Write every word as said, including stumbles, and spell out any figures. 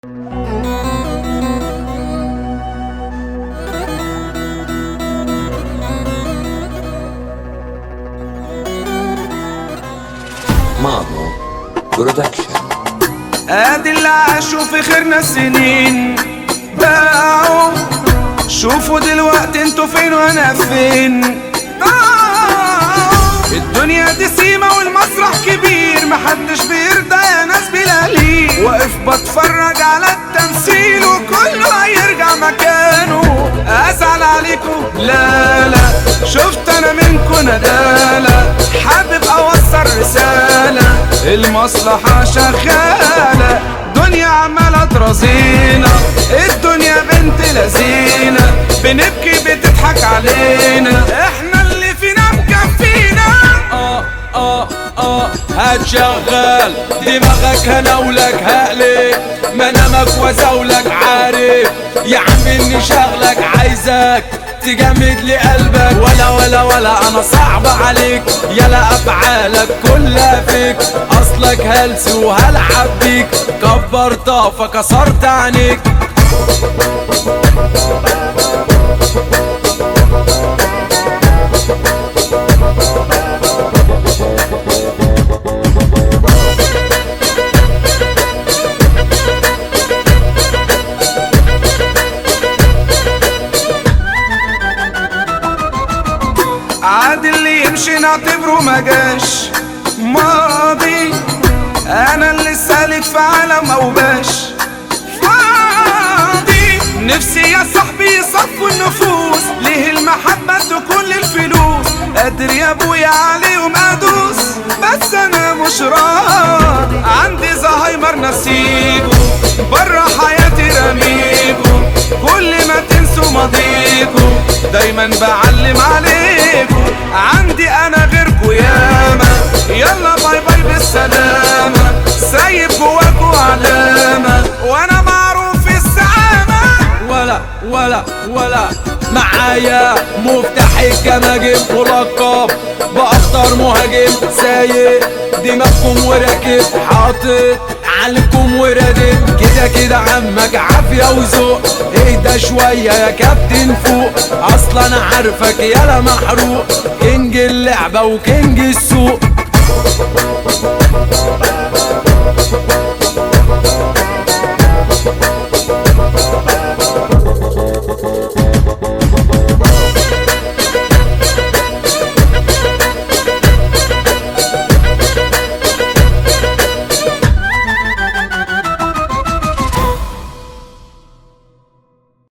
مامو برودكشن. ادي اللي عاشوا في خيرنا السنين باعوا، شوفوا دلوقتي انتوا فين وانا فين. باعوا الدنيا دي سيمة والمسرح كبير، محدش بيرضى يا ناس بلالين. واقف بتفرج على التمثيل وكله هيرجع مكانه. ازعل عليكم؟ لا لا، شفت انا منكم ندالة، حابب اوصل رسالة، المصلحة شغالة، دنيا عمالة ترازينا، الدنيا بنت لذينة، بنبكي بتضحك علينا، احنا اللي فينا مكفينا. اه اه اه هتشغل دماغك هنولك هقلك منامك وزولك، عارف يا عم اني شغلك، عايزك تجمد لي قلبك، ولا ولا ولا انا صعب عليك، يلا افعالك كلها فيك، اصلك هلس وهلعب بيك، كبرتها فكسرت عينيك. عاد اللي يمشي نعتبره مجاش ماضي، انا اللي سالك في عالم اوباش فاضي. نفسي يا صاحبي يصفوا النفوس، ليه المحبة كل الفلوس، قادر يا ابويا عليهم ادوس، بس انا مش راضي، عندي زهايمر نسيبه، برا حياتي رميكو، كل ما تنسوا ماضيكو، دايما بعلم عليكو، عندي انا غيركو ياما، يلا باي باي بالسلامة، سايب جواكو علامة، وانا معروف السعامة. ولا ولا ولا معايا مفتاح الجماجم ملقب باخطر مهاجم، سايق دماغكم وراكب، حاطط عليكم وردت، كده كده عمك عافية وذوق، اهدى شوية يا كابتن فوق، اصلا انا عارفك يالا محروق، كينج اللعبة وكينج السوق.